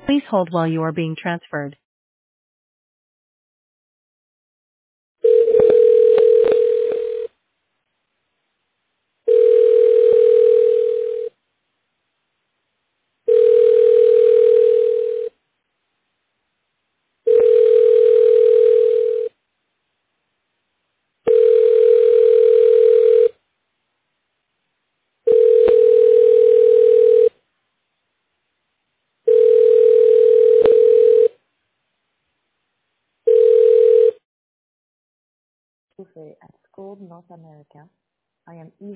Please hold while you are being transferred. Buffet at School North America. I am